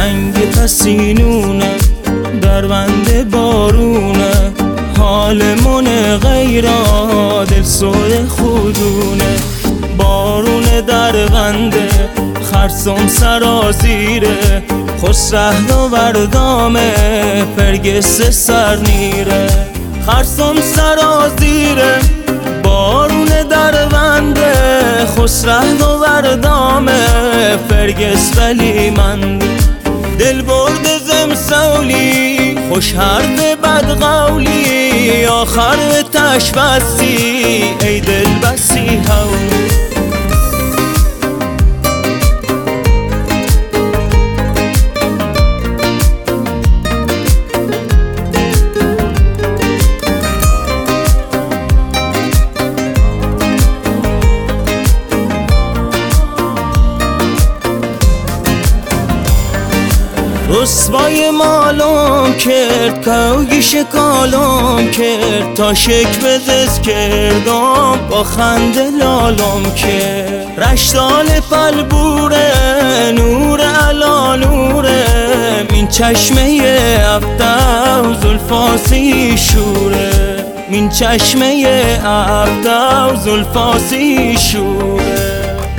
تنگ پسینونه دربند بارونه، حال من غیرا دل سوی خودونه. بارونه در غنده خرسم سرازیره، خوش رهد و بردامه پرگس سر نیره. خرسم سرازیره بارونه در غنده، خوش رهد و بردامه پرگس ولی منده. دل برد زم سولی خوش حرف بد قولی، آخر تشبستی ای دل بسی هولی. رسوای مالم کرد کوگیش کالم کرد، تا شک بزز کردم با خنده لالم کرد. رشتال پلبوره نور علا نوره، من چشمه ابدا و زلفاسی شوره. من چشمه ابدا و زلفاسی شوره.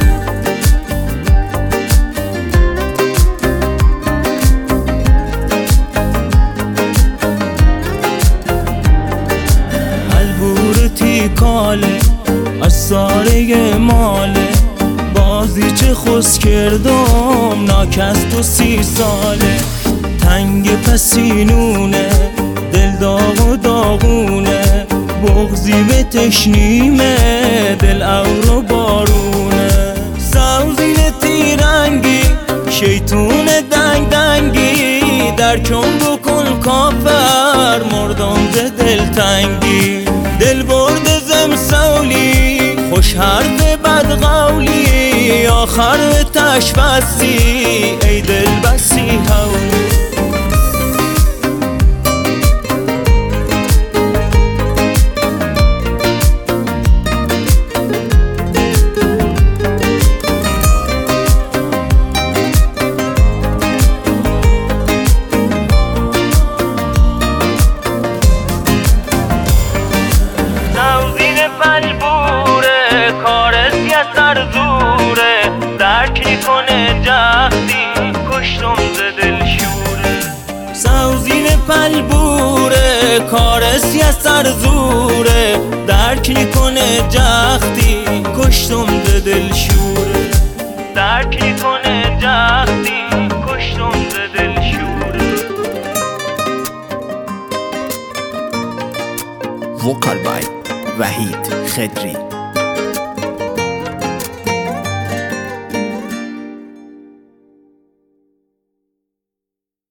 کاله از ساره ماله، بازی چه خوش کردم ناکست و 30 ساله. تنگ پسینونه دل داغ و داغونه، بغضی به تشنیمه دل اور و بارونه. سوزین تیرنگی شیطون دنگ دنگی، درکم بکن کافر مردم ز دلتنگی. دل برد زم سولی خوش حرف بد قولی، آخر تشبستی ای دل بسی هولی. پلبوره کارسی از سر زوره، درک کنه جهدی کشتم ز دل شوره. سوزین پلبوره کارسی از سر زوره، درک کنه جهدی کشتم ز دل شوره. درک کنه جهدی کشتم ز دل شوره. وکال بای وحید خدری.